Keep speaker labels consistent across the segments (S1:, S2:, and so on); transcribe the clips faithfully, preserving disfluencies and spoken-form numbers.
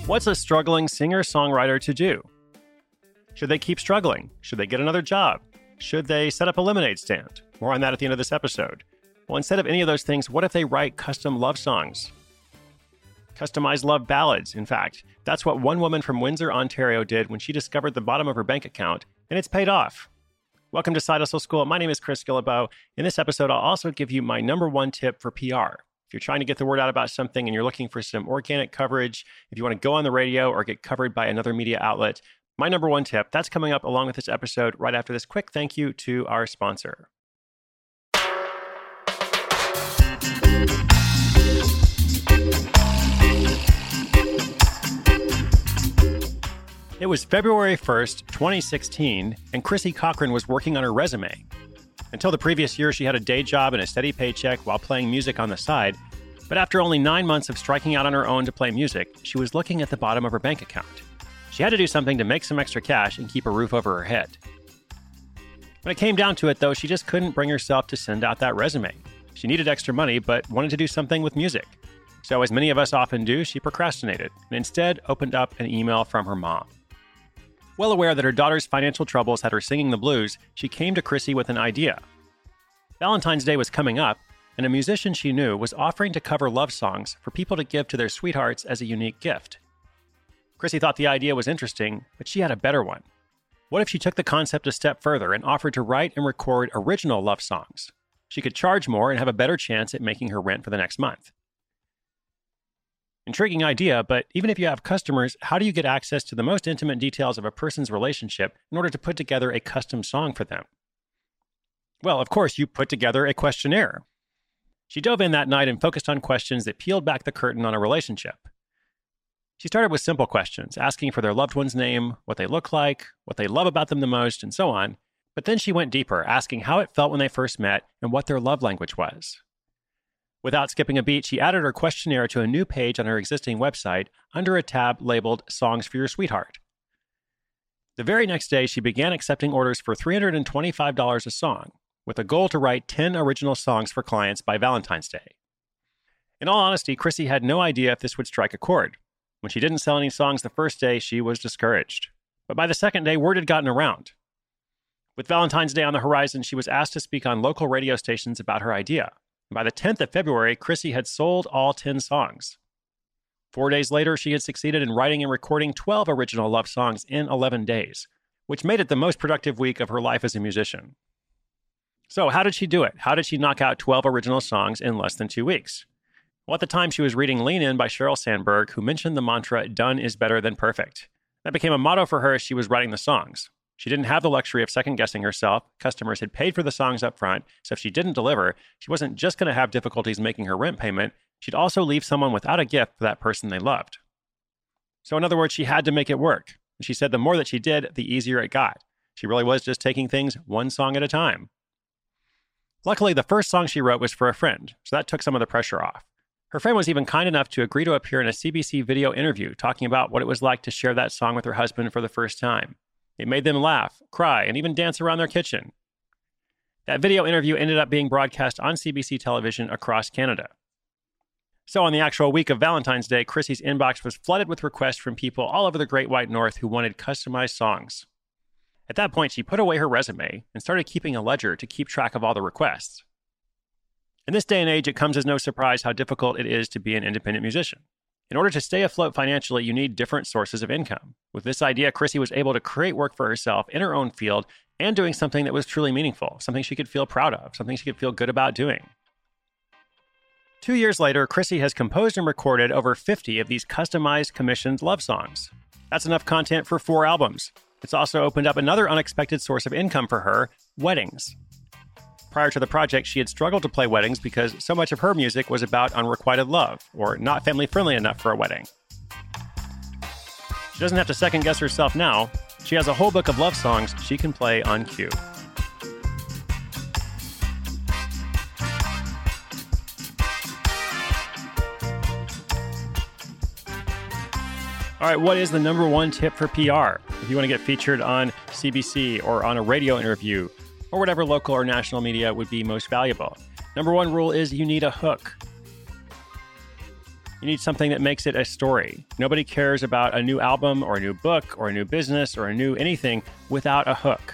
S1: What's a struggling singer-songwriter to do? Should they keep struggling? Should they get another job? Should they set up a lemonade stand? More on that at the end of this episode. Well, instead of any of those things, what if they write custom love songs? Customized love ballads, in fact. That's what one woman from Windsor, Ontario did when she discovered the bottom of her bank account, and it's paid off. Welcome to Side Hustle School. My name is Chris Guillebeau. In this episode, I'll also give you my number one tip for P R. If you're trying to get the word out about something and you're looking for some organic coverage, if you want to go on the radio or get covered by another media outlet, my number one tip, that's coming up along with this episode right after this quick thank you to our sponsor. It was February first, twenty sixteen, and Chrissy Cochran was working on her resume. Until the previous year, she had a day job and a steady paycheck while playing music on the side. But after only nine months of striking out on her own to play music, she was looking at the bottom of her bank account. She had to do something to make some extra cash and keep a roof over her head. When it came down to it, though, she just couldn't bring herself to send out that resume. She needed extra money, but wanted to do something with music. So as many of us often do, she procrastinated and instead opened up an email from her mom. Well aware that her daughter's financial troubles had her singing the blues, she came to Chrissy with an idea. Valentine's Day was coming up, and a musician she knew was offering to cover love songs for people to give to their sweethearts as a unique gift. Chrissy thought the idea was interesting, but she had a better one. What if she took the concept a step further and offered to write and record original love songs? She could charge more and have a better chance at making her rent for the next month. Intriguing idea, but even if you have customers, how do you get access to the most intimate details of a person's relationship in order to put together a custom song for them? Well, of course, you put together a questionnaire. She dove in that night and focused on questions that peeled back the curtain on a relationship. She started with simple questions, asking for their loved one's name, what they look like, what they love about them the most, and so on. But then she went deeper, asking how it felt when they first met and what their love language was. Without skipping a beat, she added her questionnaire to a new page on her existing website under a tab labeled Songs for Your Sweetheart. The very next day, she began accepting orders for three hundred twenty-five dollars a song, with a goal to write ten original songs for clients by Valentine's Day. In all honesty, Chrissy had no idea if this would strike a chord. When she didn't sell any songs the first day, she was discouraged. But by the second day, word had gotten around. With Valentine's Day on the horizon, she was asked to speak on local radio stations about her idea. By the tenth of February, Chrissy had sold all ten songs. Four days later, she had succeeded in writing and recording twelve original love songs in eleven days, which made it the most productive week of her life as a musician. So how did she do it? How did she knock out twelve original songs in less than two weeks? Well, at the time, she was reading Lean In by Sheryl Sandberg, who mentioned the mantra, done is better than perfect. That became a motto for her as she was writing the songs. She didn't have the luxury of second-guessing herself. Customers had paid for the songs up front, so if she didn't deliver, she wasn't just going to have difficulties making her rent payment, she'd also leave someone without a gift for that person they loved. So in other words, she had to make it work. And she said the more that she did, the easier it got. She really was just taking things one song at a time. Luckily, the first song she wrote was for a friend, so that took some of the pressure off. Her friend was even kind enough to agree to appear in a C B C video interview talking about what it was like to share that song with her husband for the first time. It made them laugh, cry, and even dance around their kitchen. That video interview ended up being broadcast on C B C television across Canada. So on the actual week of Valentine's Day, Chrissy's inbox was flooded with requests from people all over the Great White North who wanted customized songs. At that point, she put away her resume and started keeping a ledger to keep track of all the requests. In this day and age, it comes as no surprise how difficult it is to be an independent musician. In order to stay afloat financially, you need different sources of income. With this idea, Chrissy was able to create work for herself in her own field and doing something that was truly meaningful, something she could feel proud of, something she could feel good about doing. Two years later, Chrissy has composed and recorded over fifty of these customized, commissioned love songs. That's enough content for four albums. It's also opened up another unexpected source of income for her, weddings. Prior to the project, she had struggled to play weddings because so much of her music was about unrequited love or not family-friendly enough for a wedding. She doesn't have to second-guess herself now. She has a whole book of love songs she can play on cue. All right, what is the number one tip for P R? If you want to get featured on C B C or on a radio interview or whatever local or national media would be most valuable. Number one rule is you need a hook. You need something that makes it a story. Nobody cares about a new album or a new book or a new business or a new anything without a hook.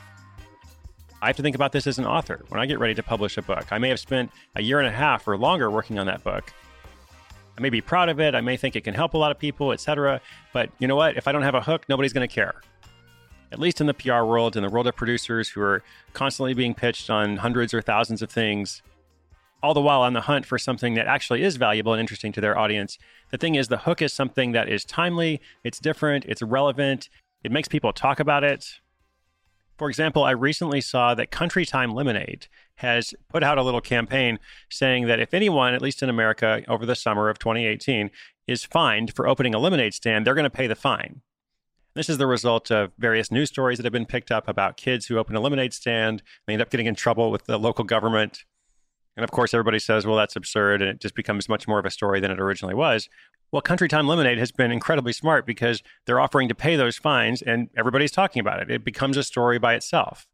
S1: I have to think about this as an author. When I get ready to publish a book, I may have spent a year and a half or longer working on that book. I may be proud of it. I may think it can help a lot of people, et cetera. But you know what? If I don't have a hook, nobody's going to care. At least in the P R world, in the world of producers who are constantly being pitched on hundreds or thousands of things, all the while on the hunt for something that actually is valuable and interesting to their audience. The thing is, the hook is something that is timely, it's different, it's relevant, it makes people talk about it. For example, I recently saw that Country Time Lemonade has put out a little campaign saying that if anyone, at least in America, over the summer of twenty eighteen, is fined for opening a lemonade stand, they're going to pay the fine. This is the result of various news stories that have been picked up about kids who open a lemonade stand. They end up getting in trouble with the local government. And of course, everybody says, well, that's absurd, and it just becomes much more of a story than it originally was. Well, Country Time Lemonade has been incredibly smart because they're offering to pay those fines, and everybody's talking about it. It becomes a story by itself.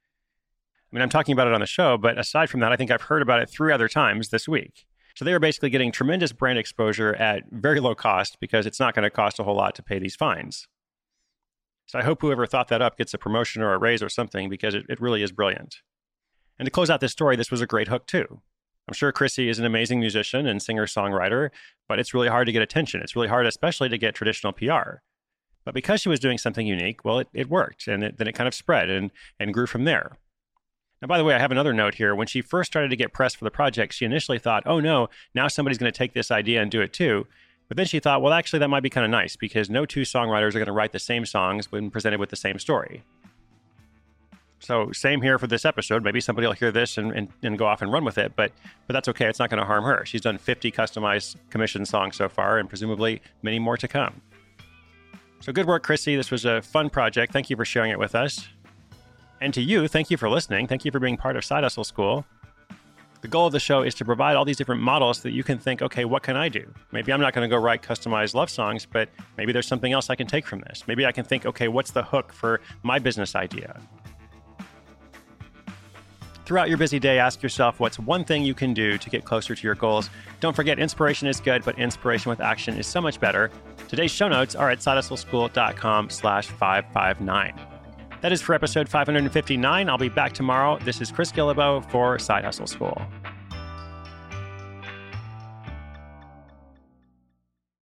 S1: I mean, I'm talking about it on the show, but aside from that, I think I've heard about it three other times this week. So they are basically getting tremendous brand exposure at very low cost because it's not going to cost a whole lot to pay these fines. So I hope whoever thought that up gets a promotion or a raise or something because it, it really is brilliant. And to close out this story, this was a great hook too. I'm sure Chrissy is an amazing musician and singer-songwriter, but it's really hard to get attention. It's really hard, especially to get traditional P R. But because she was doing something unique, well, it, it worked, and it, then it kind of spread and, and grew from there. Now, by the way, I have another note here. When she first started to get press for the project, she initially thought, oh no, now somebody's going to take this idea and do it too. But then she thought, well, actually, that might be kind of nice because no two songwriters are going to write the same songs when presented with the same story. So same here for this episode. Maybe somebody will hear this and, and, and go off and run with it, but but that's okay. It's not going to harm her. She's done fifty customized commissioned songs so far and presumably many more to come. So good work, Chrissy. This was a fun project. Thank you for sharing it with us. And to you, thank you for listening. Thank you for being part of Side Hustle School. The goal of the show is to provide all these different models that you can think, okay, what can I do? Maybe I'm not going to go write customized love songs, but maybe there's something else I can take from this. Maybe I can think, okay, what's the hook for my business idea? Throughout your busy day, ask yourself what's one thing you can do to get closer to your goals. Don't forget, inspiration is good, but inspiration with action is so much better. Today's show notes are at sidehustleschool.com slash 559. That is for episode five hundred fifty-nine. I'll be back tomorrow. This is Chris Guillebeau for Side Hustle School.